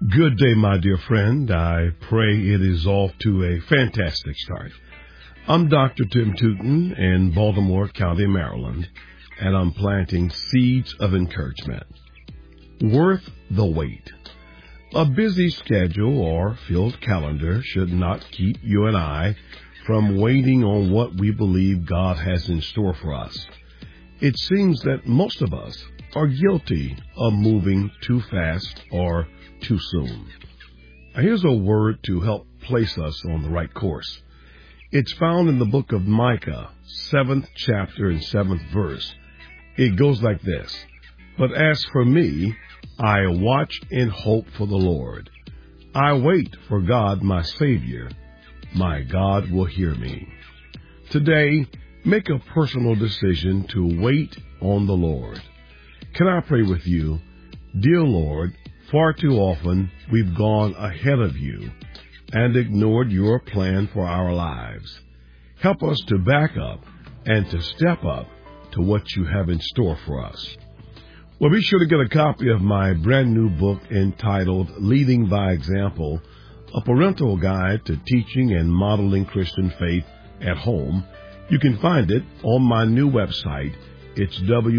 Good day, my dear friend. I pray it is off to a fantastic start. I'm Dr. Tim Tootin in Baltimore County, Maryland, and I'm planting seeds of encouragement. Worth the wait. A busy schedule or filled calendar should not keep you and I from waiting on what we believe God has in store for us. It seems that most of us are guilty of moving too fast or too soon. Now, here's a word to help place us on the right course. It's found in the book of Micah, 7th chapter and 7th verse. It goes like this: "But as for me, I watch in hope for the Lord. I wait for God, my Savior. My God will hear me." Today, make a personal decision to wait on the Lord. Can I pray with you? Dear Lord, far too often we've gone ahead of you and ignored your plan for our lives. Help us to back up and to step up to what you have in store for us. Well, be sure to get a copy of my brand new book entitled Leading by Example, a parental guide to teaching and modeling Christian faith at home. You can find it on my new website. It's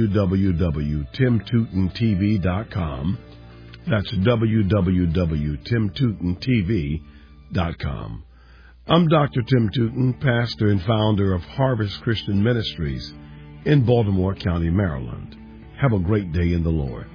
www.timtootintv.com. That's www.timtootintv.com. I'm Dr. Tim Tootin, pastor and founder of Harvest Christian Ministries in Baltimore County, Maryland. Have a great day in the Lord.